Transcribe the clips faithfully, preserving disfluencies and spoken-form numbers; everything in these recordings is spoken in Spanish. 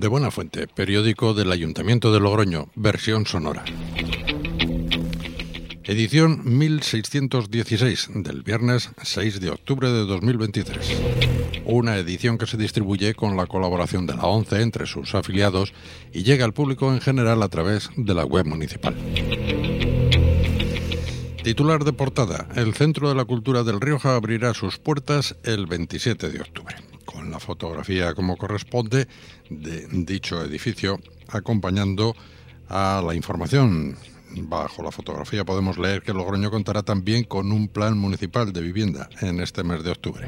De Buena Fuente, periódico del Ayuntamiento de Logroño, versión sonora. Edición mil seiscientos dieciséis, del viernes seis de octubre de dos mil veintitrés. Una edición que se distribuye con la colaboración de la ONCE entre sus afiliados y llega al público en general a través de la web municipal. Titular de portada: el Centro de la Cultura del Rioja abrirá sus puertas el veintisiete de octubre. Con la fotografía como corresponde de dicho edificio, acompañando a la información. Bajo la fotografía podemos leer que Logroño contará también con un plan municipal de vivienda en este mes de octubre.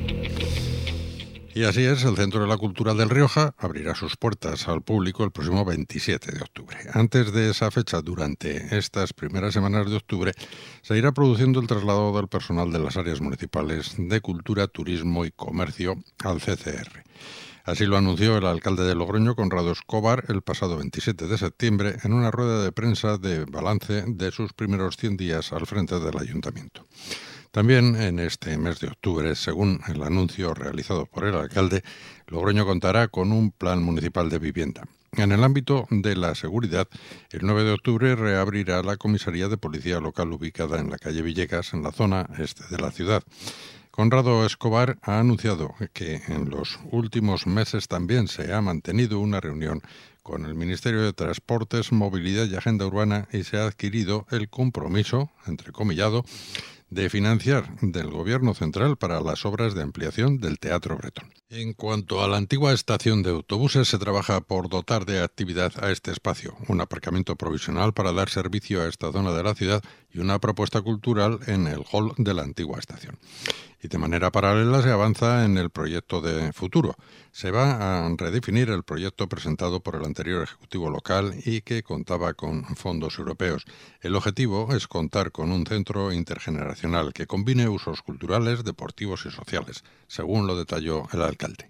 Y así es, el Centro de la Cultura del Rioja abrirá sus puertas al público el próximo veintisiete de octubre. Antes de esa fecha, durante estas primeras semanas de octubre, se irá produciendo el traslado del personal de las áreas municipales de Cultura, Turismo y Comercio al C C R. Así lo anunció el alcalde de Logroño, Conrado Escobar, el pasado veintisiete de septiembre en una rueda de prensa de balance de sus primeros cien días al frente del ayuntamiento. También en este mes de octubre, según el anuncio realizado por el alcalde, Logroño contará con un plan municipal de vivienda. En el ámbito de la seguridad, el nueve de octubre reabrirá la comisaría de policía local ubicada en la calle Villegas, en la zona este de la ciudad. Conrado Escobar ha anunciado que en los últimos meses también se ha mantenido una reunión con el Ministerio de Transportes, Movilidad y Agenda Urbana y se ha adquirido el compromiso, entrecomillado, de financiar del Gobierno central para las obras de ampliación del Teatro Bretón. En cuanto a la antigua estación de autobuses, se trabaja por dotar de actividad a este espacio, un aparcamiento provisional para dar servicio a esta zona de la ciudad y una propuesta cultural en el hall de la antigua estación. Y de manera paralela se avanza en el proyecto de futuro. Se va a redefinir el proyecto presentado por el anterior Ejecutivo local y que contaba con fondos europeos. El objetivo es contar con un centro intergeneracional que combine usos culturales, deportivos y sociales, según lo detalló el alcalde.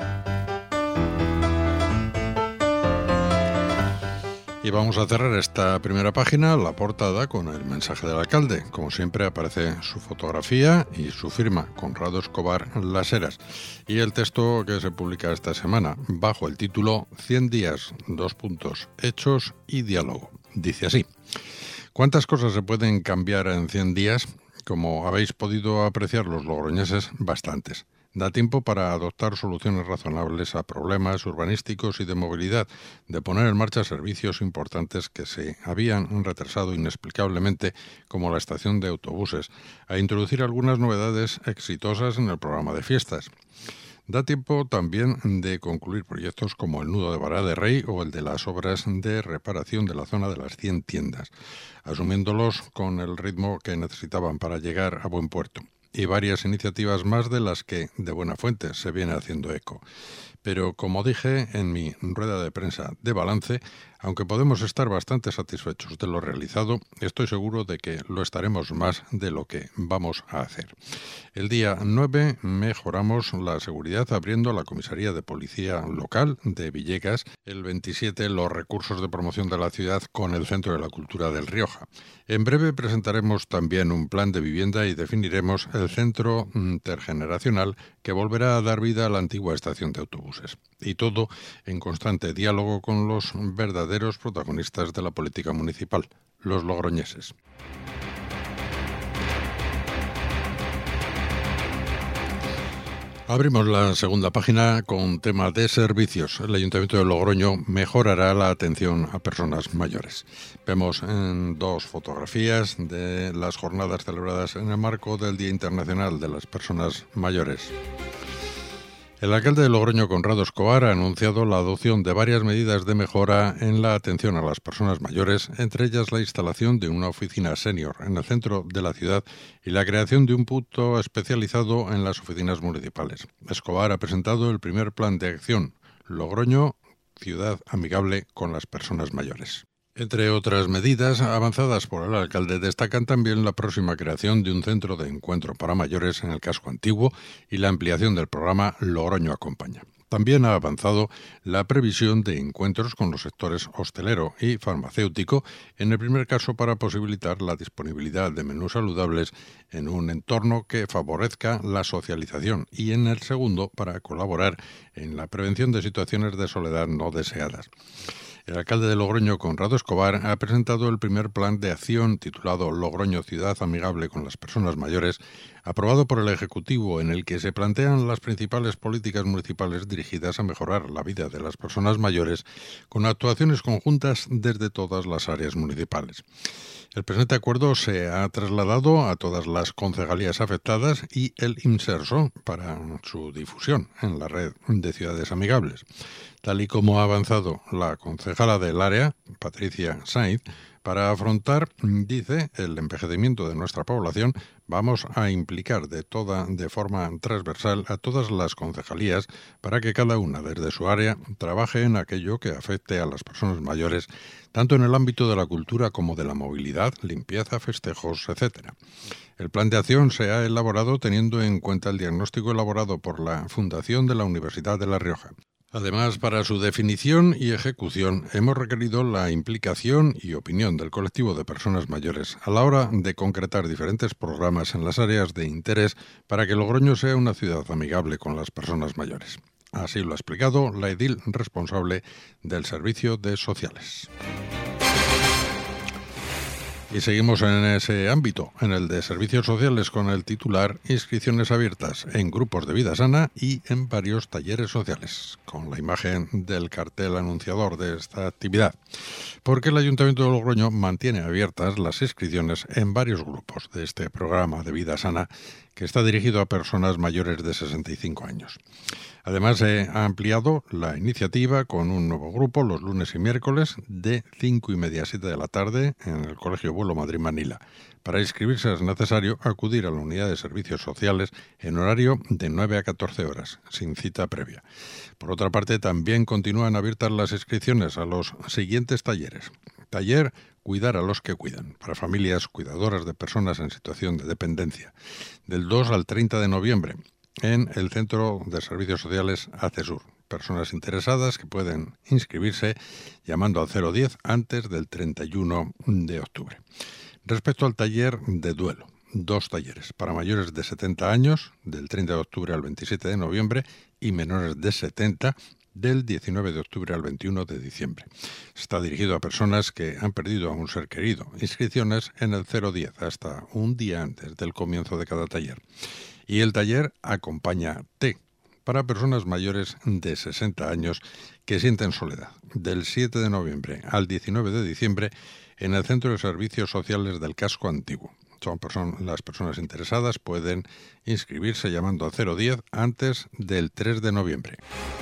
Y vamos a cerrar esta primera página, la portada, con el mensaje del alcalde. Como siempre aparece su fotografía y su firma, Conrado Escobar Las Heras, y el texto que se publica esta semana, bajo el título cien días, dos puntos, hechos y diálogo. Dice así: ¿cuántas cosas se pueden cambiar en cien días? Como habéis podido apreciar los logroñeses, bastantes. Da tiempo para adoptar soluciones razonables a problemas urbanísticos y de movilidad, de poner en marcha servicios importantes que se habían retrasado inexplicablemente, como la estación de autobuses, a introducir algunas novedades exitosas en el programa de fiestas. Da tiempo también de concluir proyectos como el nudo de Vara de Rey o el de las obras de reparación de la zona de las cien tiendas, asumiéndolos con el ritmo que necesitaban para llegar a buen puerto. Y varias iniciativas más de las que de Buena Fuente se viene haciendo eco. Pero, como dije en mi rueda de prensa de balance, aunque podemos estar bastante satisfechos de lo realizado, estoy seguro de que lo estaremos más de lo que vamos a hacer. El día nueve mejoramos la seguridad abriendo la comisaría de policía local de Villegas. El veintisiete los recursos de promoción de la ciudad con el Centro de la Cultura del Rioja. En breve presentaremos también un plan de vivienda y definiremos el centro intergeneracional que volverá a dar vida a la antigua estación de autobuses. Y todo en constante diálogo con los verdaderos protagonistas de la política municipal, los logroñeses. Abrimos la segunda página con tema de servicios. El Ayuntamiento de Logroño mejorará la atención a personas mayores. Vemos en dos fotografías de las jornadas celebradas en el marco del Día Internacional de las Personas Mayores. El alcalde de Logroño, Conrado Escobar, ha anunciado la adopción de varias medidas de mejora en la atención a las personas mayores, entre ellas la instalación de una oficina senior en el centro de la ciudad y la creación de un punto especializado en las oficinas municipales. Escobar ha presentado el primer plan de acción Logroño, ciudad amigable con las personas mayores. Entre otras medidas avanzadas por el alcalde, destacan también la próxima creación de un centro de encuentro para mayores en el casco antiguo y la ampliación del programa Logroño Acompaña. También ha avanzado la previsión de encuentros con los sectores hostelero y farmacéutico, en el primer caso para posibilitar la disponibilidad de menús saludables en un entorno que favorezca la socialización, y en el segundo para colaborar en la prevención de situaciones de soledad no deseadas. El alcalde de Logroño, Conrado Escobar, ha presentado el primer plan de acción titulado Logroño Ciudad Amigable con las Personas Mayores, aprobado por el Ejecutivo, en el que se plantean las principales políticas municipales dirigidas a mejorar la vida de las personas mayores, con actuaciones conjuntas desde todas las áreas municipales. El presente acuerdo se ha trasladado a todas las concejalías afectadas y el IMSERSO para su difusión en la red de ciudades amigables. Tal y como ha avanzado la concejala del área, Patricia Sainz, para afrontar, dice, el envejecimiento de nuestra población, vamos a implicar de toda de forma transversal a todas las concejalías para que cada una desde su área trabaje en aquello que afecte a las personas mayores, tanto en el ámbito de la cultura como de la movilidad, limpieza, festejos, etcétera. El plan de acción se ha elaborado teniendo en cuenta el diagnóstico elaborado por la Fundación de la Universidad de La Rioja. Además, para su definición y ejecución hemos requerido la implicación y opinión del colectivo de personas mayores a la hora de concretar diferentes programas en las áreas de interés para que Logroño sea una ciudad amigable con las personas mayores. Así lo ha explicado la edil responsable del Servicio de Sociales. Y seguimos en ese ámbito, en el de servicios sociales, con el titular Inscripciones abiertas en grupos de vida sana y en varios talleres sociales, con la imagen del cartel anunciador de esta actividad, porque el Ayuntamiento de Logroño mantiene abiertas las inscripciones en varios grupos de este programa de vida sana que está dirigido a personas mayores de sesenta y cinco años. Además, se ha ampliado la iniciativa con un nuevo grupo los lunes y miércoles de cinco y media a siete de la tarde en el Colegio Vuelo Madrid-Manila. Para inscribirse es necesario acudir a la unidad de servicios sociales en horario de nueve a catorce horas, sin cita previa. Por otra parte, también continúan abiertas las inscripciones a los siguientes talleres. Taller Cuidar a los que cuidan, para familias cuidadoras de personas en situación de dependencia, del dos al treinta de noviembre, en el Centro de Servicios Sociales ACESUR. Personas interesadas que pueden inscribirse llamando al cero diez antes del treinta y uno de octubre. Respecto al taller de duelo, dos talleres para mayores de setenta años, del treinta de octubre al veintisiete de noviembre, y menores de setenta, del diecinueve de octubre al veintiuno de diciembre. Está dirigido a personas que han perdido a un ser querido. Inscripciones en el cero diez hasta un día antes del comienzo de cada taller. Y el taller Acompáñate, para personas mayores de sesenta años que sienten soledad, del siete de noviembre al diecinueve de diciembre en el Centro de Servicios Sociales del Casco Antiguo. Son person- las personas interesadas pueden inscribirse llamando al cero diez antes del tres de noviembre.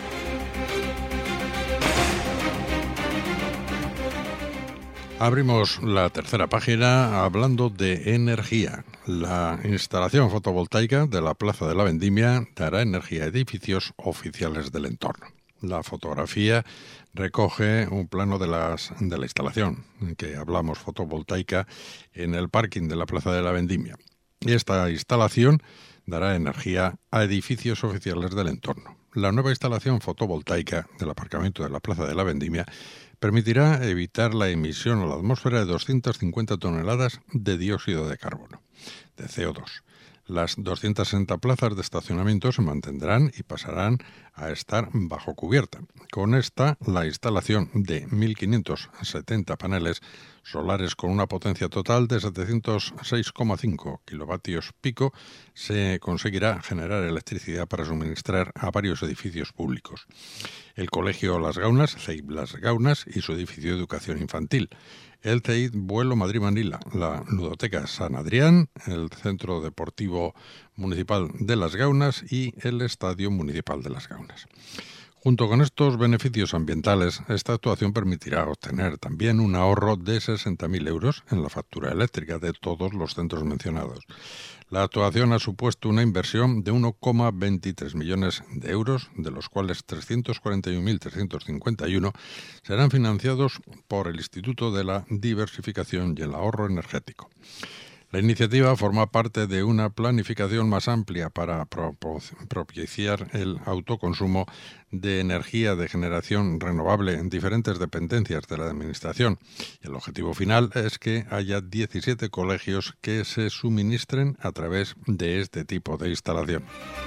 Abrimos la tercera página hablando de energía. La instalación fotovoltaica de la Plaza de la Vendimia dará energía a edificios oficiales del entorno. La fotografía recoge un plano de, las, de la instalación que hablamos fotovoltaica en el parking de la Plaza de la Vendimia. Y esta instalación dará energía a edificios oficiales del entorno. La nueva instalación fotovoltaica del aparcamiento de la Plaza de la Vendimia permitirá evitar la emisión a la atmósfera de doscientas cincuenta toneladas de dióxido de carbono, de C O dos. Las doscientas sesenta plazas de estacionamiento se mantendrán y pasarán a estar bajo cubierta. Con esta, la instalación de mil quinientos setenta paneles solares con una potencia total de setecientos seis coma cinco kilovatios pico se conseguirá generar electricidad para suministrar a varios edificios públicos. El Colegio Las Gaunas, C E I B Las Gaunas, y su edificio de educación infantil. El C E I B Vuelo Madrid-Manila, la Ludoteca San Adrián, el Centro Deportivo Municipal de Las Gaunas y el Estadio Municipal de Las Gaunas. Junto con estos beneficios ambientales, esta actuación permitirá obtener también un ahorro de sesenta mil euros en la factura eléctrica de todos los centros mencionados. La actuación ha supuesto una inversión de uno coma veintitrés millones de euros, de los cuales trescientos cuarenta y un mil trescientos cincuenta y uno serán financiados por el Instituto de la Diversificación y el Ahorro Energético. La iniciativa forma parte de una planificación más amplia para propiciar el autoconsumo de energía de generación renovable en diferentes dependencias de la Administración. El objetivo final es que haya diecisiete colegios que se suministren a través de este tipo de instalación.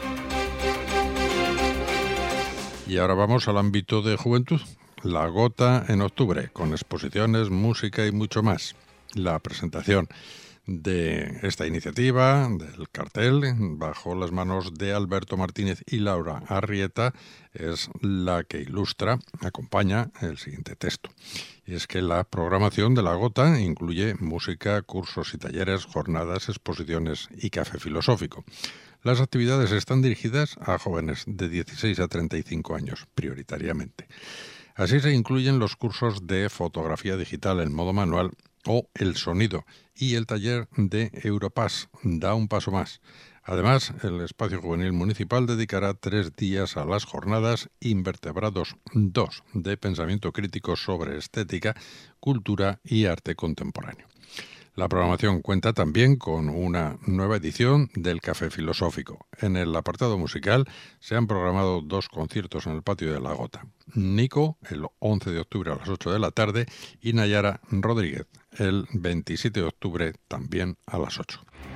Y ahora vamos al ámbito de juventud. La Gota en octubre, con exposiciones, música y mucho más. La presentación de esta iniciativa, del cartel, bajo las manos de Alberto Martínez y Laura Arrieta, es la que ilustra, acompaña el siguiente texto. Y es que la programación de La Gota incluye música, cursos y talleres, jornadas, exposiciones y café filosófico. Las actividades están dirigidas a jóvenes de dieciséis a treinta y cinco años, prioritariamente. Así se incluyen los cursos de fotografía digital en modo manual o el sonido y el taller de Europass, Da un paso más. Además, el Espacio Juvenil Municipal dedicará tres días a las jornadas Invertebrados dos de pensamiento crítico sobre estética, cultura y arte contemporáneo. La programación cuenta también con una nueva edición del Café Filosófico. En el apartado musical se han programado dos conciertos en el patio de La Gota. Nico, el once de octubre a las ocho de la tarde, y Nayara Rodríguez, el veintisiete de octubre también a las ocho.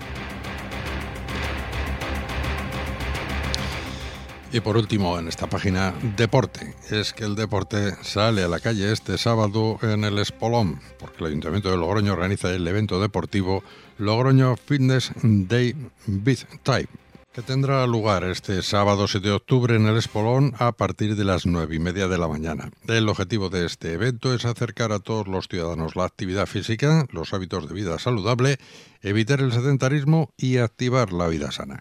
Y por último, en esta página, deporte. Es que el deporte sale a la calle este sábado en el Espolón, porque el Ayuntamiento de Logroño organiza el evento deportivo Logroño Fitness Day Beat Type, que tendrá lugar este sábado siete de octubre en el Espolón a partir de las nueve y media de la mañana. El objetivo de este evento es acercar a todos los ciudadanos la actividad física, los hábitos de vida saludable, evitar el sedentarismo y activar la vida sana.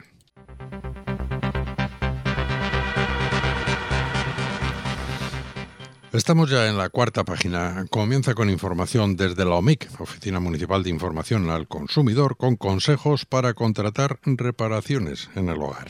Estamos ya en la cuarta página. Comienza con información desde la O M I C, Oficina Municipal de Información al Consumidor, con consejos para contratar reparaciones en el hogar.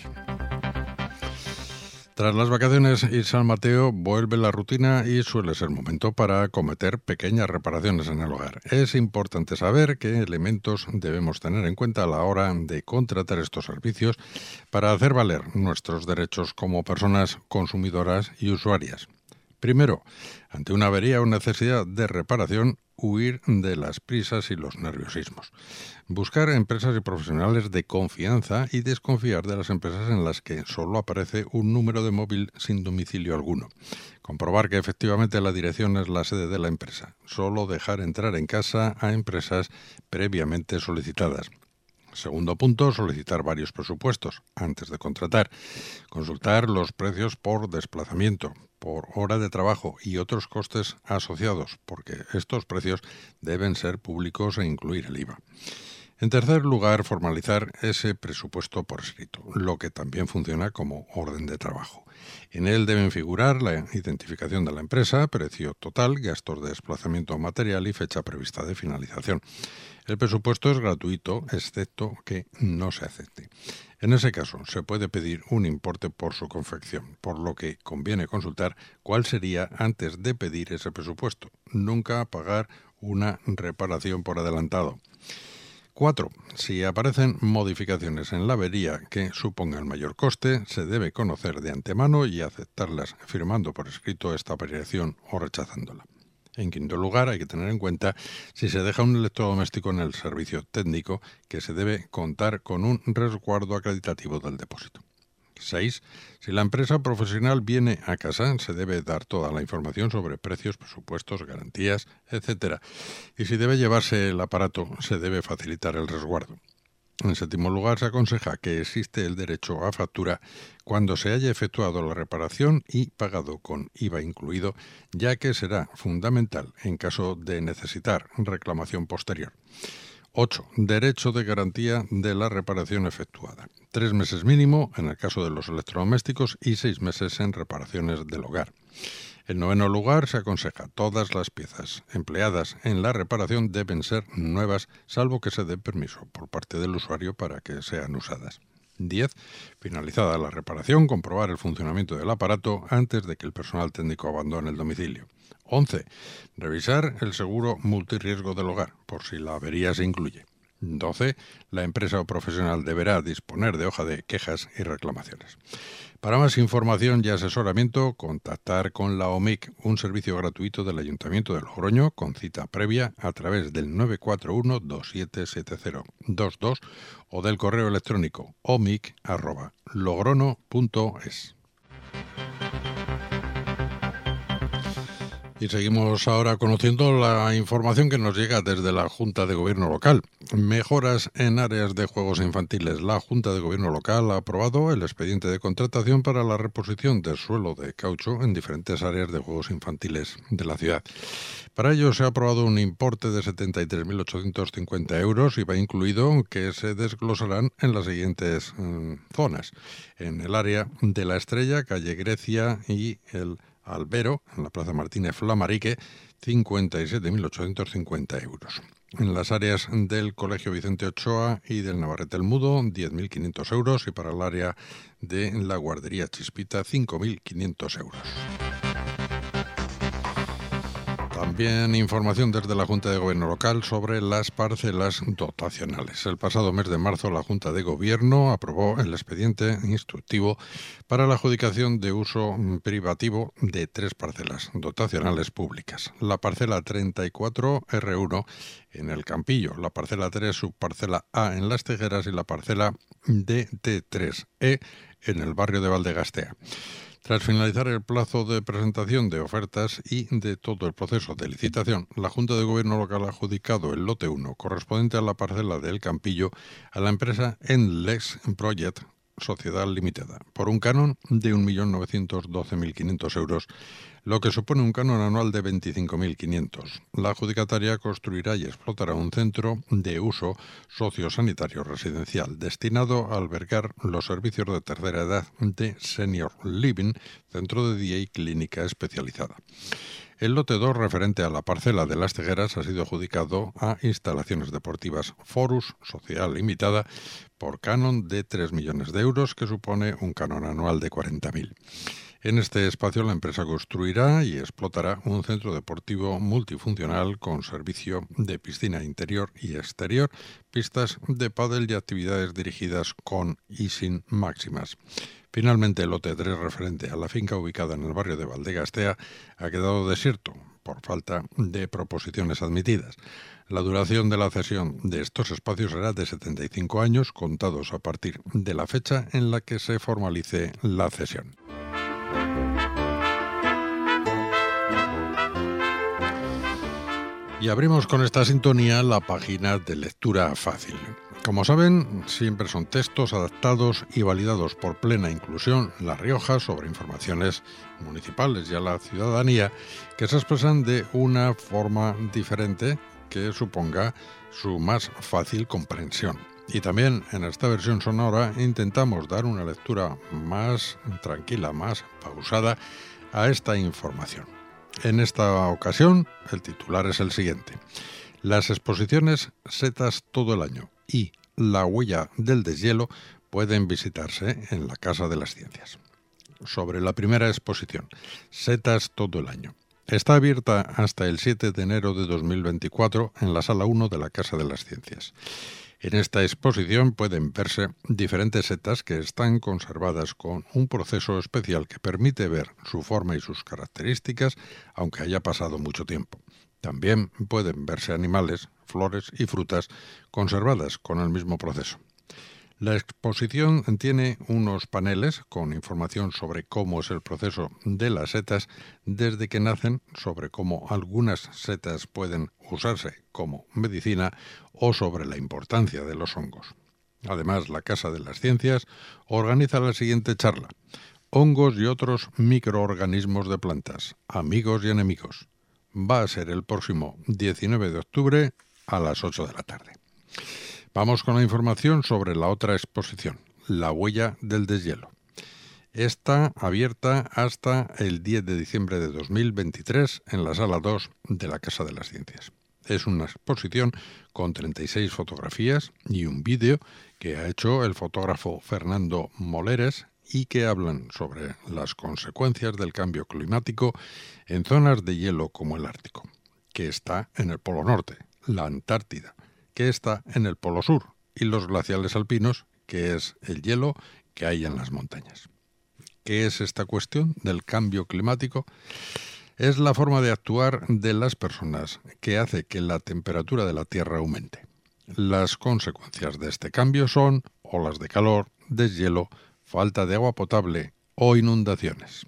Tras las vacaciones y San Mateo vuelve la rutina y suele ser momento para acometer pequeñas reparaciones en el hogar. Es importante saber qué elementos debemos tener en cuenta a la hora de contratar estos servicios para hacer valer nuestros derechos como personas consumidoras y usuarias. Primero, ante una avería o necesidad de reparación, huir de las prisas y los nerviosismos. Buscar empresas y profesionales de confianza y desconfiar de las empresas en las que solo aparece un número de móvil sin domicilio alguno. Comprobar que efectivamente la dirección es la sede de la empresa. Solo dejar entrar en casa a empresas previamente solicitadas. Segundo punto, solicitar varios presupuestos antes de contratar. Consultar los precios por desplazamiento, por hora de trabajo y otros costes asociados, porque estos precios deben ser públicos e incluir el I V A. En tercer lugar, formalizar ese presupuesto por escrito, lo que también funciona como orden de trabajo. En él deben figurar la identificación de la empresa, precio total, gastos de desplazamiento material y fecha prevista de finalización. El presupuesto es gratuito, excepto que no se acepte. En ese caso, se puede pedir un importe por su confección, por lo que conviene consultar cuál sería antes de pedir ese presupuesto. Nunca pagar una reparación por adelantado. Cuatro. Si aparecen modificaciones en la avería que supongan mayor coste, se debe conocer de antemano y aceptarlas firmando por escrito esta variación o rechazándola. En quinto lugar, hay que tener en cuenta si se deja un electrodoméstico en el servicio técnico que se debe contar con un resguardo acreditativo del depósito. Seis. Si la empresa profesional viene a casa, se debe dar toda la información sobre precios, presupuestos, garantías, etcétera. Y si debe llevarse el aparato, se debe facilitar el resguardo. En séptimo lugar, se aconseja que existe el derecho a factura cuando se haya efectuado la reparación y pagado con I V A incluido, ya que será fundamental en caso de necesitar reclamación posterior. ocho. Derecho de garantía de la reparación efectuada. Tres meses mínimo en el caso de los electrodomésticos y seis meses en reparaciones del hogar. En noveno lugar, se aconseja todas las piezas empleadas en la reparación deben ser nuevas, salvo que se dé permiso por parte del usuario para que sean usadas. diez. Finalizada la reparación, comprobar el funcionamiento del aparato antes de que el personal técnico abandone el domicilio. once. Revisar el seguro multirriesgo del hogar, por si la avería se incluye. doce. La empresa o profesional deberá disponer de hoja de quejas y reclamaciones. Para más información y asesoramiento, contactar con la O M I C, un servicio gratuito del Ayuntamiento de Logroño, con cita previa a través del nueve cuatro uno, dos siete siete cero dos dos o del correo electrónico omic arroba logrono punto es. Y seguimos ahora conociendo la información que nos llega desde la Junta de Gobierno Local. Mejoras en áreas de juegos infantiles. La Junta de Gobierno Local ha aprobado el expediente de contratación para la reposición del suelo de caucho en diferentes áreas de juegos infantiles de la ciudad. Para ello se ha aprobado un importe de setenta y tres mil ochocientos cincuenta euros y va incluido que se desglosarán en las siguientes eh, zonas. En el área de La Estrella, calle Grecia y el Albero, en la Plaza Martínez Flamarique, cincuenta y siete mil ochocientos cincuenta euros. En las áreas del Colegio Vicente Ochoa y del Navarrete el Mudo, diez mil quinientos euros, y para el área de la Guardería Chispita, cinco mil quinientos euros. También información desde la Junta de Gobierno Local sobre las parcelas dotacionales. El pasado mes de marzo la Junta de Gobierno aprobó el expediente instructivo para la adjudicación de uso privativo de tres parcelas dotacionales públicas. La parcela treinta y cuatro erre uno en el Campillo, la parcela tres subparcela A en Las Tijeras y la parcela D T tres E en el barrio de Valdegastea. Tras finalizar el plazo de presentación de ofertas y de todo el proceso de licitación, la Junta de Gobierno Local ha adjudicado el lote uno, correspondiente a la parcela del Campillo, a la empresa Endlex Project Sociedad Limitada, por un canon de un millón novecientos doce mil quinientos euros, lo que supone un canon anual de veinticinco mil quinientos. La adjudicataria construirá y explotará un centro de uso sociosanitario residencial destinado a albergar los servicios de tercera edad de Senior Living, centro de día y clínica especializada. El lote dos, referente a la parcela de Las Tegueras, ha sido adjudicado a Instalaciones Deportivas Forus, Sociedad Limitada, por canon de tres millones de euros, que supone un canon anual de cuarenta mil. En este espacio la empresa construirá y explotará un centro deportivo multifuncional con servicio de piscina interior y exterior, pistas de pádel y actividades dirigidas con y sin máximas. Finalmente, el lote tres, referente a la finca ubicada en el barrio de Valdegastea, ha quedado desierto por falta de proposiciones admitidas. La duración de la cesión de estos espacios será de setenta y cinco años, contados a partir de la fecha en la que se formalice la cesión. Y abrimos con esta sintonía la página de lectura fácil. Como saben, siempre son textos adaptados y validados por Plena Inclusión La Rioja sobre informaciones municipales y a la ciudadanía, que se expresan de una forma diferente que suponga su más fácil comprensión. Y también en esta versión sonora intentamos dar una lectura más tranquila, más pausada a esta información. En esta ocasión, el titular es el siguiente: las exposiciones Setas todo el año y La huella del deshielo pueden visitarse en la Casa de las Ciencias. Sobre la primera exposición, Setas todo el año. Está abierta hasta el siete de enero de dos mil veinticuatro en la Sala uno de la Casa de las Ciencias. En esta exposición pueden verse diferentes setas que están conservadas con un proceso especial que permite ver su forma y sus características, aunque haya pasado mucho tiempo. También pueden verse animales, flores y frutas conservadas con el mismo proceso. La exposición tiene unos paneles con información sobre cómo es el proceso de las setas desde que nacen, sobre cómo algunas setas pueden usarse como medicina o sobre la importancia de los hongos. Además, la Casa de las Ciencias organiza la siguiente charla: Hongos y otros microorganismos de plantas, amigos y enemigos. Va a ser el próximo diecinueve de octubre a las ocho de la tarde. Vamos con la información sobre la otra exposición, La huella del deshielo. Está abierta hasta el diez de diciembre de dos mil veintitrés en la Sala dos de la Casa de las Ciencias. Es una exposición con treinta y seis fotografías y un vídeo que ha hecho el fotógrafo Fernando Moleres y que hablan sobre las consecuencias del cambio climático en zonas de hielo como el Ártico, que está en el Polo Norte, la Antártida, que está en el Polo Sur, y los glaciales alpinos, que es el hielo que hay en las montañas. ¿Qué es esta cuestión del cambio climático? Es la forma de actuar de las personas que hace que la temperatura de la Tierra aumente. Las consecuencias de este cambio son olas de calor, deshielo, falta de agua potable o inundaciones.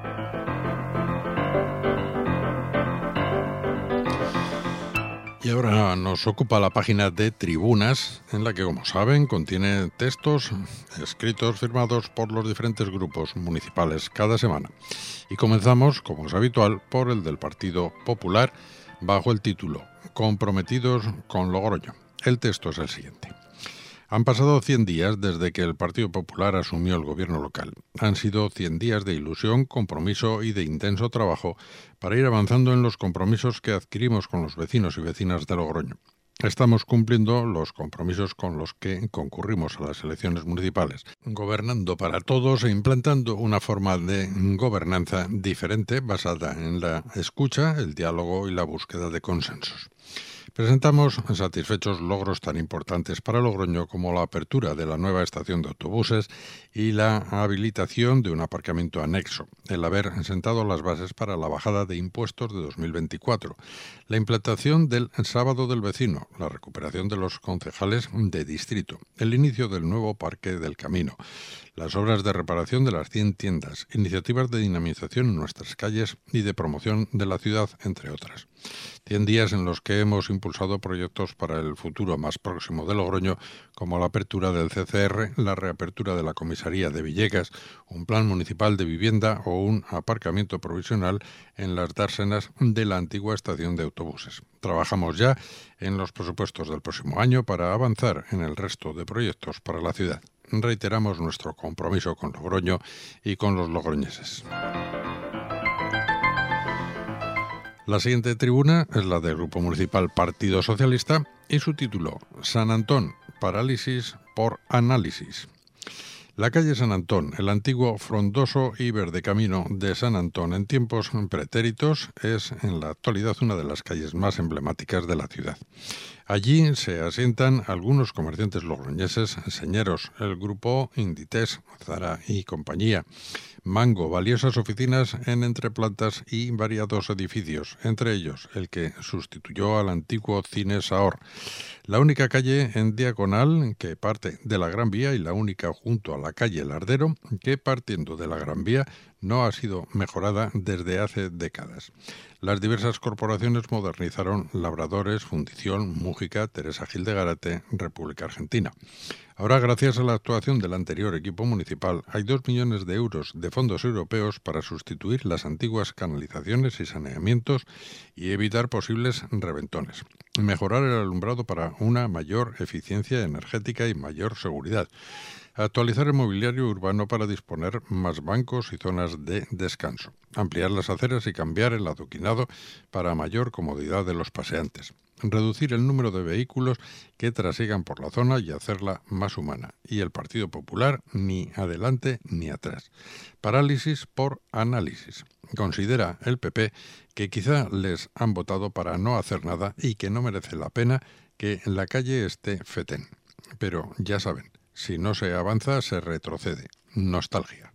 Y ahora nos ocupa la página de Tribunas, en la que, como saben, contiene textos escritos firmados por los diferentes grupos municipales cada semana. Y comenzamos, como es habitual, por el del Partido Popular, bajo el título Comprometidos con Logroño. El texto es el siguiente. Han pasado cien días desde que el Partido Popular asumió el gobierno local. Han sido cien días de ilusión, compromiso y de intenso trabajo para ir avanzando en los compromisos que adquirimos con los vecinos y vecinas de Logroño. Estamos cumpliendo los compromisos con los que concurrimos a las elecciones municipales, gobernando para todos e implantando una forma de gobernanza diferente basada en la escucha, el diálogo y la búsqueda de consensos. Presentamos satisfechos logros tan importantes para Logroño como la apertura de la nueva estación de autobuses y la habilitación de un aparcamiento anexo, el haber sentado las bases para la bajada de impuestos de dos mil veinticuatro, la implantación del Sábado del Vecino, la recuperación de los concejales de distrito, el inicio del nuevo Parque del Camino, las obras de reparación de las cien tiendas, iniciativas de dinamización en nuestras calles y de promoción de la ciudad, entre otras. Cien días en los que hemos impulsado proyectos para el futuro más próximo de Logroño, como la apertura del C C R, la reapertura de la comisaría de Villegas, un plan municipal de vivienda o un aparcamiento provisional en las dársenas de la antigua estación de autobuses. Trabajamos ya en los presupuestos del próximo año para avanzar en el resto de proyectos para la ciudad. Reiteramos nuestro compromiso con Logroño y con los logroñeses. La siguiente tribuna es la del Grupo Municipal Partido Socialista y su título, San Antón, parálisis por análisis. La calle San Antón, el antiguo frondoso y verde camino de San Antón en tiempos pretéritos, es en la actualidad una de las calles más emblemáticas de la ciudad. Allí se asientan algunos comerciantes logroñeses señeros, el grupo Inditex, Zara y compañía. Mango, valiosas oficinas en entreplantas y variados edificios, entre ellos el que sustituyó al antiguo Cine Saor. La única calle en diagonal que parte de la Gran Vía y la única junto a la calle Lardero que, partiendo de la Gran Vía, no ha sido mejorada desde hace décadas. Las diversas corporaciones modernizaron Labradores, Fundición, Mújica, Teresa Gil de Gárate, República Argentina. Ahora, gracias a la actuación del anterior equipo municipal, hay dos millones de euros de fondos europeos para sustituir las antiguas canalizaciones y saneamientos y evitar posibles reventones. Mejorar el alumbrado para una mayor eficiencia energética y mayor seguridad. Actualizar el mobiliario urbano para disponer más bancos y zonas de descanso. Ampliar las aceras y cambiar el adoquinado para mayor comodidad de los paseantes. Reducir el número de vehículos que trasigan por la zona y hacerla más humana. Y el Partido Popular ni adelante ni atrás. Parálisis por análisis. Considera el P P que quizá les han votado para no hacer nada y que no merece la pena que en la calle esté Fetén. Pero ya saben, si no se avanza, se retrocede. Nostalgia.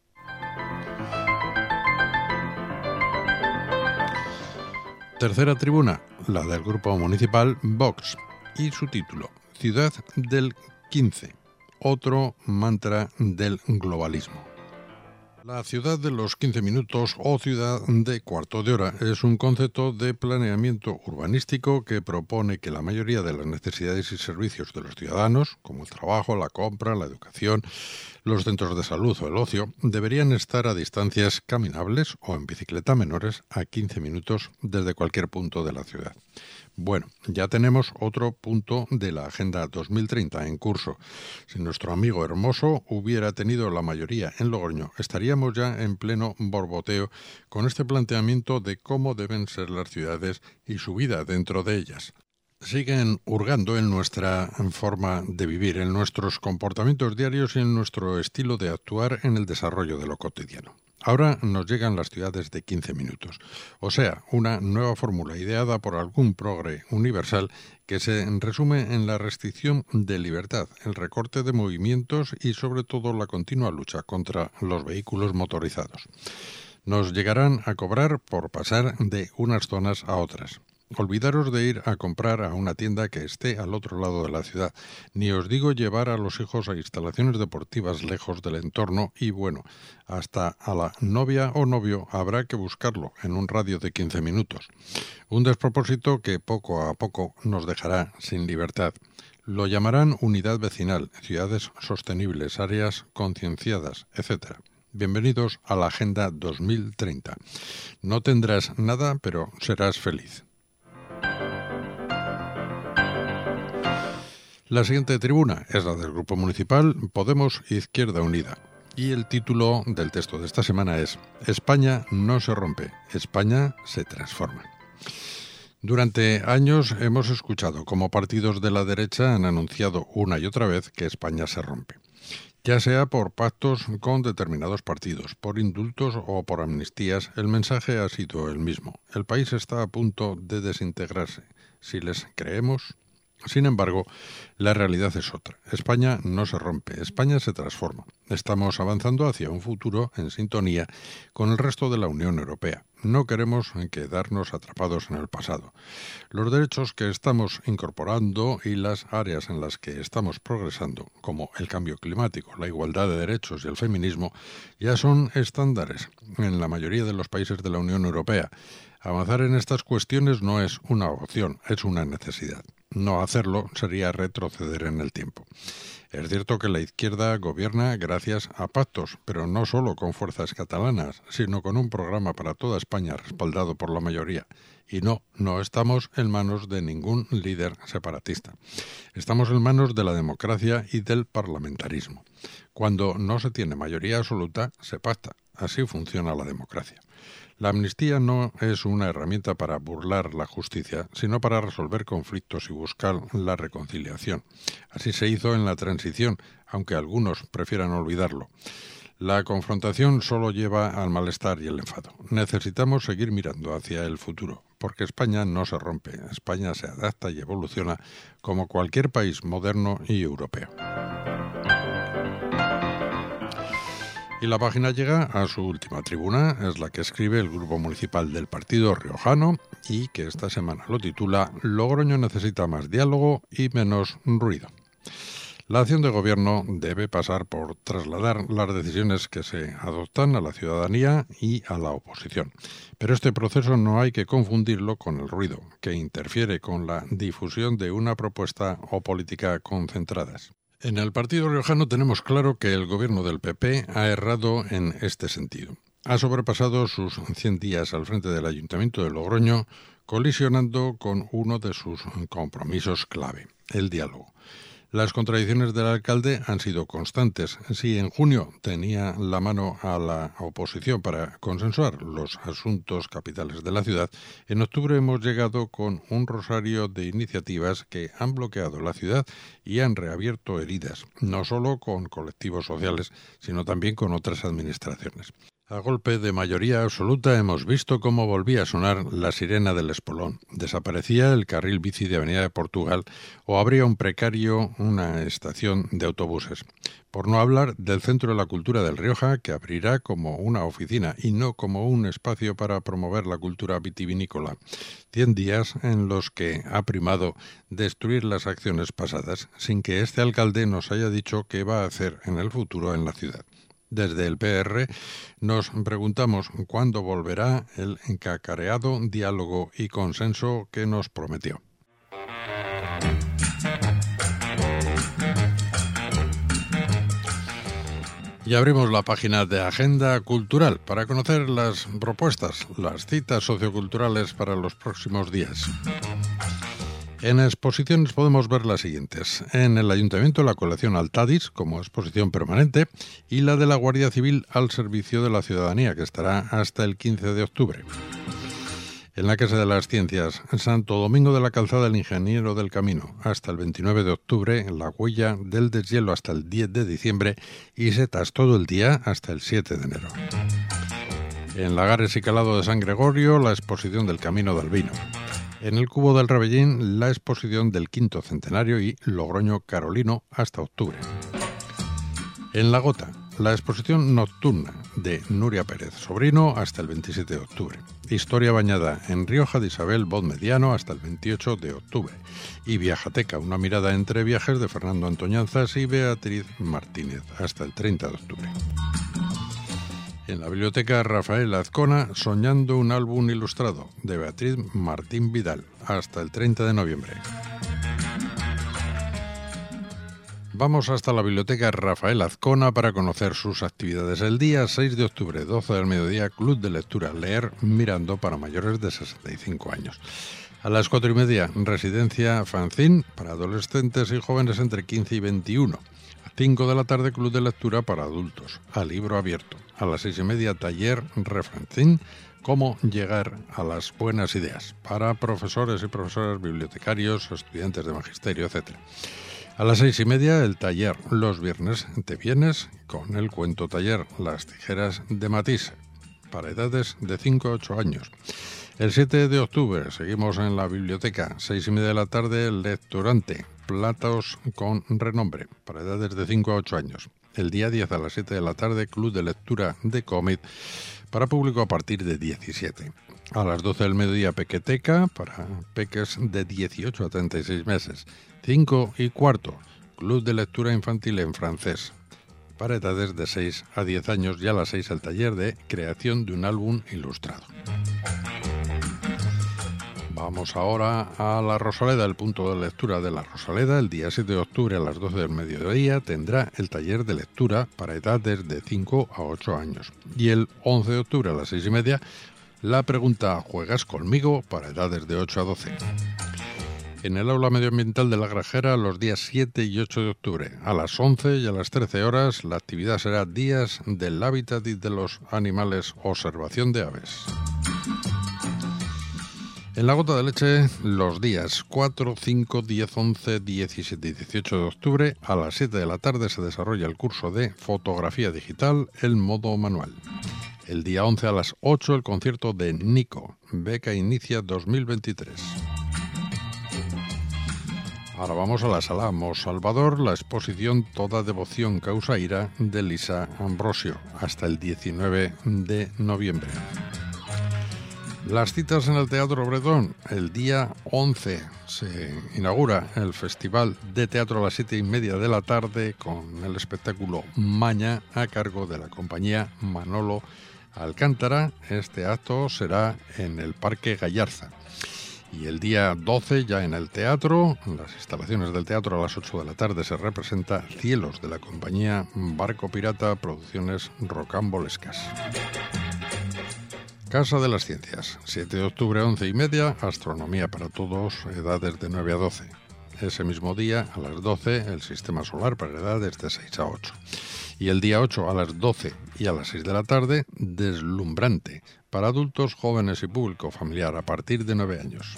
Tercera tribuna, la del Grupo Municipal Vox, y su título, Ciudad del quince, otro mantra del globalismo. La ciudad de los quince minutos o ciudad de cuarto de hora es un concepto de planeamiento urbanístico que propone que la mayoría de las necesidades y servicios de los ciudadanos, como el trabajo, la compra, la educación, los centros de salud o el ocio, deberían estar a distancias caminables o en bicicleta menores a quince minutos desde cualquier punto de la ciudad. Bueno, ya tenemos otro punto de la Agenda dos mil treinta en curso. Si nuestro amigo Hermoso hubiera tenido la mayoría en Logroño, estaríamos ya en pleno borboteo con este planteamiento de cómo deben ser las ciudades y su vida dentro de ellas. Siguen hurgando en nuestra forma de vivir, en nuestros comportamientos diarios y en nuestro estilo de actuar en el desarrollo de lo cotidiano. Ahora nos llegan las ciudades de quince minutos, o sea, una nueva fórmula ideada por algún progre universal que se resume en la restricción de libertad, el recorte de movimientos y sobre todo la continua lucha contra los vehículos motorizados. Nos llegarán a cobrar por pasar de unas zonas a otras. Olvidaros de ir a comprar a una tienda que esté al otro lado de la ciudad, ni os digo llevar a los hijos a instalaciones deportivas lejos del entorno y bueno, hasta a la novia o novio habrá que buscarlo en un radio de quince minutos. Un despropósito que poco a poco nos dejará sin libertad. Lo llamarán unidad vecinal, ciudades sostenibles, áreas concienciadas, etcétera. Bienvenidos a la Agenda dos mil treinta. No tendrás nada, pero serás feliz. La siguiente tribuna es la del Grupo Municipal Podemos Izquierda Unida y el título del texto de esta semana es España no se rompe, España se transforma. Durante años hemos escuchado cómo partidos de la derecha han anunciado una y otra vez que España se rompe, ya sea por pactos con determinados partidos, por indultos o por amnistías. El mensaje ha sido el mismo. El país está a punto de desintegrarse. Si les creemos... Sin embargo, la realidad es otra. España no se rompe, España se transforma. Estamos avanzando hacia un futuro en sintonía con el resto de la Unión Europea. No queremos quedarnos atrapados en el pasado. Los derechos que estamos incorporando y las áreas en las que estamos progresando, como el cambio climático, la igualdad de derechos y el feminismo, ya son estándares en la mayoría de los países de la Unión Europea. Avanzar en estas cuestiones no es una opción, es una necesidad. No hacerlo sería retroceder en el tiempo. Es cierto que la izquierda gobierna gracias a pactos, pero no solo con fuerzas catalanas, sino con un programa para toda España respaldado por la mayoría. Y no, no estamos en manos de ningún líder separatista. Estamos en manos de la democracia y del parlamentarismo. Cuando no se tiene mayoría absoluta, se pacta. Así funciona la democracia. La amnistía no es una herramienta para burlar la justicia, sino para resolver conflictos y buscar la reconciliación. Así se hizo en la transición, aunque algunos prefieran olvidarlo. La confrontación solo lleva al malestar y el enfado. Necesitamos seguir mirando hacia el futuro, porque España no se rompe, España se adapta y evoluciona como cualquier país moderno y europeo. Y la página llega a su última tribuna, es la que escribe el Grupo Municipal del Partido Riojano y que esta semana lo titula Logroño necesita más diálogo y menos ruido. La acción de gobierno debe pasar por trasladar las decisiones que se adoptan a la ciudadanía y a la oposición. Pero este proceso no hay que confundirlo con el ruido, que interfiere con la difusión de una propuesta o política concentradas. En el Partido Riojano tenemos claro que el gobierno del P P ha errado en este sentido. Ha sobrepasado sus cien días al frente del Ayuntamiento de Logroño, colisionando con uno de sus compromisos clave, el diálogo. Las contradicciones del alcalde han sido constantes. Si en junio tenía la mano a la oposición para consensuar los asuntos capitales de la ciudad, en octubre hemos llegado con un rosario de iniciativas que han bloqueado la ciudad y han reabierto heridas, no solo con colectivos sociales, sino también con otras administraciones. A golpe de mayoría absoluta hemos visto cómo volvía a sonar la sirena del Espolón. Desaparecía el carril bici de Avenida de Portugal o habría un precario una estación de autobuses. Por no hablar del Centro de la Cultura del Rioja, que abrirá como una oficina y no como un espacio para promover la cultura vitivinícola. Cien días en los que ha primado destruir las acciones pasadas, sin que este alcalde nos haya dicho qué va a hacer en el futuro en la ciudad. Desde el P R nos preguntamos cuándo volverá el encacareado diálogo y consenso que nos prometió. Y abrimos la página de Agenda Cultural para conocer las propuestas, las citas socioculturales para los próximos días. En exposiciones podemos ver las siguientes. En el Ayuntamiento la colección Altadis como exposición permanente y la de la Guardia Civil al servicio de la ciudadanía, que estará hasta el quince de octubre. En la Casa de las Ciencias, Santo Domingo de la Calzada el Ingeniero del Camino, hasta el veintinueve de octubre, La Huella del Deshielo hasta el diez de diciembre y Setas todo el día hasta el siete de enero. En Lagares y Calado de San Gregorio, la exposición del Camino del Vino. En el Cubo del Rebellín, la exposición del quinto centenario y Logroño Carolino hasta octubre. En La Gota, la exposición nocturna de Nuria Pérez Sobrino hasta el veintisiete de octubre. Historia bañada en Rioja de Isabel Boz Mediano hasta el veintiocho de octubre. Y Viajateca, una mirada entre viajes de Fernando Antoñanzas y Beatriz Martínez hasta el treinta de octubre. En la biblioteca Rafael Azcona, Soñando un álbum ilustrado de Beatriz Martín Vidal hasta el treinta de noviembre. Vamos hasta la biblioteca Rafael Azcona para conocer sus actividades. El día seis de octubre, doce del mediodía, Club de Lectura Leer Mirando para mayores de sesenta y cinco años. A las cuatro y media, Residencia Fanzine para adolescentes y jóvenes entre quince y veintiuno. A cinco de la tarde, Club de Lectura para adultos, a libro abierto. A las seis y media, Taller Refrancín, cómo llegar a las buenas ideas, para profesores y profesoras, bibliotecarios, estudiantes de magisterio, etcétera. A las seis y media, el taller Los viernes te vienes, con el cuento taller Las tijeras de Matisse, para edades de cinco a ocho años. El siete de octubre seguimos en la biblioteca, seis y media de la tarde, Lecturante, platos con renombre, para edades de cinco a ocho años. El día diez a las siete de la tarde, Club de Lectura de Cómic, para público a partir de diecisiete. A las doce del mediodía, Pequeteca, para peques de dieciocho a treinta y seis meses. cinco y cuarto, Club de Lectura Infantil en francés, para edades de seis a diez años, y a las seis el taller de creación de un álbum ilustrado. Vamos ahora a La Rosaleda, el punto de lectura de La Rosaleda. El día siete de octubre a las doce del mediodía tendrá el taller de lectura para edades de cinco a ocho años. Y el once de octubre a las seis y media, la pregunta ¿Juegas conmigo? Para edades de ocho a doce. En el aula medioambiental de La Grajera, los días siete y ocho de octubre, a las once y a las trece horas, la actividad será Días del Hábitat y de los Animales, observación de aves. En La Gota de Leche, los días cuatro, cinco, diez, once, diecisiete y dieciocho de octubre, a las siete de la tarde se desarrolla el curso de fotografía digital, el modo manual. El día once a las ocho, el concierto de Nico, Beca Inicia dos mil veintitrés. Ahora vamos a la Sala Mos Salvador, la exposición Toda devoción causa ira de Lisa Ambrosio, hasta el diecinueve de noviembre. Las citas en el Teatro Bretón. El día once se inaugura el Festival de Teatro a las siete y media de la tarde con el espectáculo Maña a cargo de la compañía Manolo Alcántara. Este acto será en el Parque Gallarza. Y el día doce, ya en el teatro, en las instalaciones del teatro, a las ocho de la tarde, se representa Cielos, de la compañía Barco Pirata, Producciones Rocambolescas. Casa de las Ciencias, siete de octubre, once y media, Astronomía para todos, edades de nueve a doce. Ese mismo día, a las doce, el Sistema Solar para edades de seis a ocho. Y el día ocho, a las doce y a las seis de la tarde, Deslumbrante, para adultos, jóvenes y público familiar a partir de nueve años.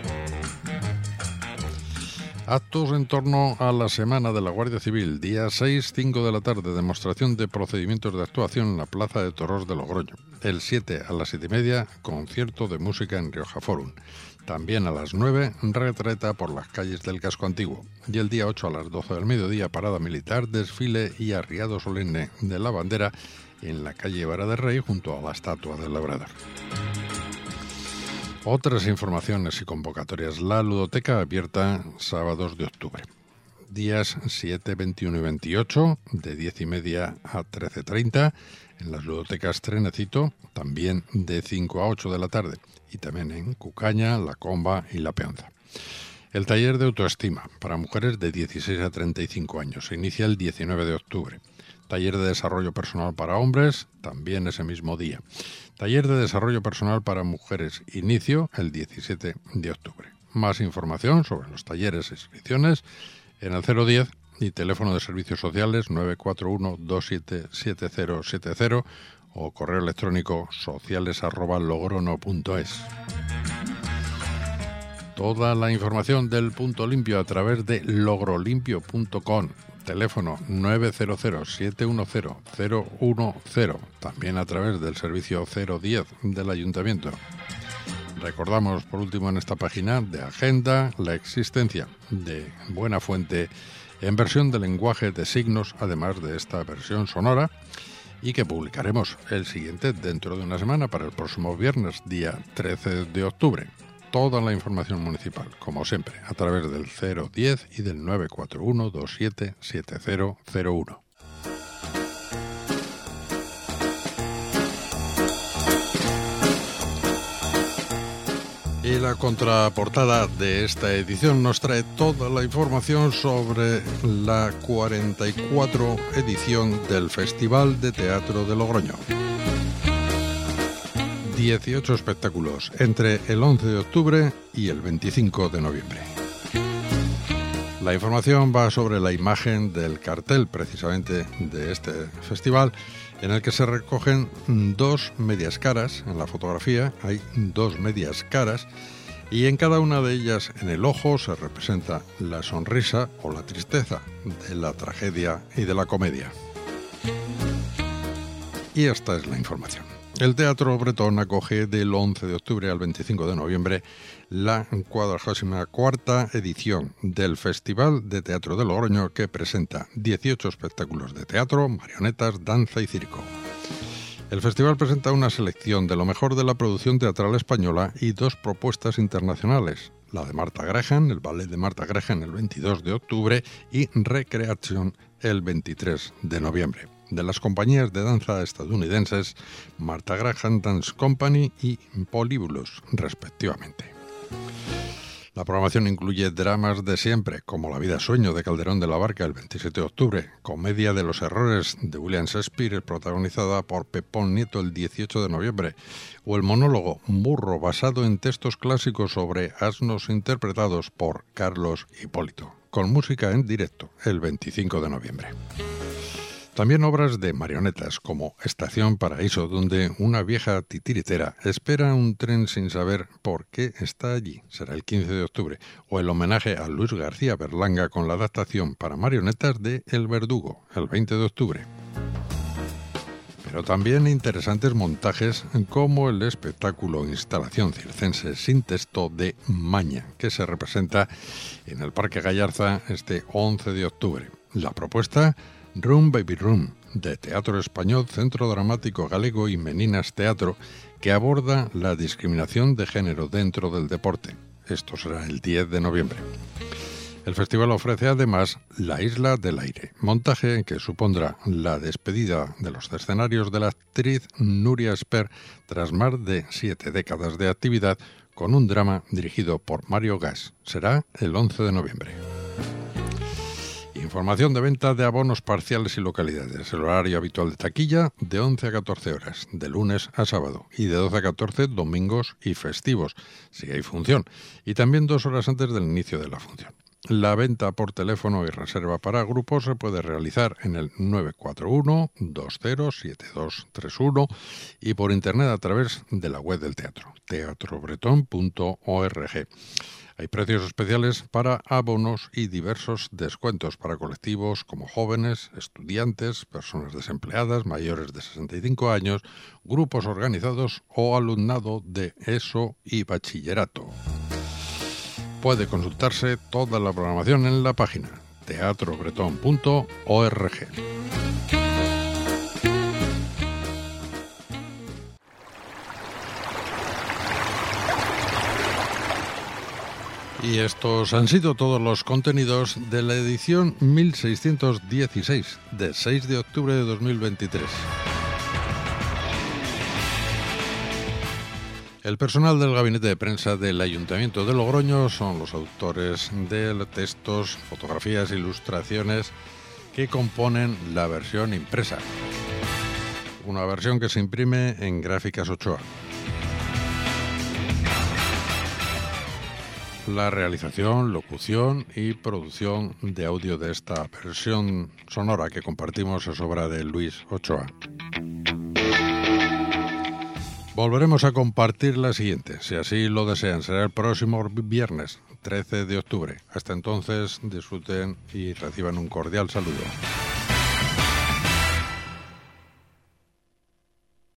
Actos en torno a la Semana de la Guardia Civil, día seis, cinco de la tarde, demostración de procedimientos de actuación en la Plaza de Toros de Logroño. El siete a las siete y media, concierto de música en Rioja Forum. También a las nueve, retreta por las calles del casco antiguo. Y el día ocho a las doce del mediodía, parada militar, desfile y arriado solemne de la bandera en la calle Vara del Rey junto a la estatua del Labrador. Otras informaciones y convocatorias. La ludoteca abierta sábados de octubre. Días siete, veintiuno y veintiocho, de diez y media a trece treinta, en las ludotecas Trenecito, también de cinco a ocho de la tarde, y también en Cucaña, La Comba y La Peonza. El taller de autoestima para mujeres de dieciséis a treinta y cinco años se inicia el diecinueve de octubre. Taller de desarrollo personal para hombres, también ese mismo día. Taller de desarrollo personal para mujeres, inicio el diecisiete de octubre. Más información sobre los talleres e inscripciones en el cero diez y teléfono de servicios sociales nueve cuatro uno, dos siete siete cero siete cero o correo electrónico sociales arroba logrono punto es. Toda la información del Punto Limpio a través de logrolimpio punto com. teléfono nueve cero cero, siete uno cero, cero uno cero, también a través del servicio cero diez del Ayuntamiento. Recordamos, por último, en esta página de agenda, la existencia de Buena Fuente en versión de lenguaje de signos, además de esta versión sonora, y que publicaremos el siguiente dentro de una semana, para el próximo viernes, día trece de octubre. Toda la información municipal, como siempre, a través del cero diez y del nueve cuatro uno, dos siete siete cero cero uno. Y la contraportada de esta edición nos trae toda la información sobre la cuarenta y cuatro edición del Festival de Teatro de Logroño. dieciocho espectáculos entre el once de octubre y el veinticinco de noviembre. La información va sobre la imagen del cartel, precisamente, de este festival, en el que se recogen dos medias caras. En la fotografía hay dos medias caras y en cada una de ellas, en el ojo, se representa la sonrisa o la tristeza de la tragedia y de la comedia. Y esta es la información. El Teatro Bretón acoge del once de octubre al veinticinco de noviembre la cuadragésima cuarta edición del Festival de Teatro de Logroño, que presenta dieciocho espectáculos de teatro, marionetas, danza y circo. El festival presenta una selección de lo mejor de la producción teatral española y dos propuestas internacionales: la de Martha Graham, el ballet de Martha Graham, el veintidós de octubre, y Recreation el veintitrés de noviembre. De las compañías de danza estadounidenses Martha Graham Dance Company y Polybulus, respectivamente. La programación incluye dramas de siempre, como La vida sueño de Calderón de la Barca el veintisiete de octubre, Comedia de los errores de William Shakespeare, protagonizada por Pepón Nieto, el dieciocho de noviembre, o el monólogo Burro, basado en textos clásicos sobre asnos, interpretados por Carlos Hipólito, con música en directo, el veinticinco de noviembre. También obras de marionetas, como Estación Paraíso, donde una vieja titiritera espera un tren sin saber por qué está allí, será el quince de octubre, o el homenaje a Luis García Berlanga con la adaptación para marionetas de El Verdugo, el veinte de octubre. Pero también interesantes montajes como el espectáculo Instalación Circense sin texto de Maña, que se representa en el Parque Gallarza este once de octubre. La propuesta: Room Baby Room, de Teatro Español, Centro Dramático Galego y Meninas Teatro, que aborda la discriminación de género dentro del deporte. Esto será el diez de noviembre. El festival ofrece además La Isla del Aire, montaje que supondrá la despedida de los escenarios de la actriz Nuria Esper tras más de siete décadas de actividad, con un drama dirigido por Mario Gas. Será el once de noviembre. Información de venta de abonos parciales y localidades. El horario habitual de taquilla de once a catorce horas, de lunes a sábado, y de doce a catorce domingos y festivos, si hay función, y también dos horas antes del inicio de la función. La venta por teléfono y reserva para grupos se puede realizar en el nueve cuatro uno, dos cero siete dos tres uno y por internet a través de la web del teatro, teatro bretón punto org. Hay precios especiales para abonos y diversos descuentos para colectivos como jóvenes, estudiantes, personas desempleadas, mayores de sesenta y cinco años, grupos organizados o alumnado de ESO y bachillerato. Puede consultarse toda la programación en la página teatro bretón punto org. Y estos han sido todos los contenidos de la edición mil seiscientos dieciséis de seis de octubre de dos mil veintitrés. El personal del gabinete de prensa del Ayuntamiento de Logroño son los autores de textos, fotografías e ilustraciones que componen la versión impresa. Una versión que se imprime en Gráficas Ochoa. La realización, locución y producción de audio de esta versión sonora que compartimos es obra de Luis Ochoa. Volveremos a compartir la siguiente, si así lo desean. Será el próximo viernes, trece de octubre. Hasta entonces, disfruten y reciban un cordial saludo.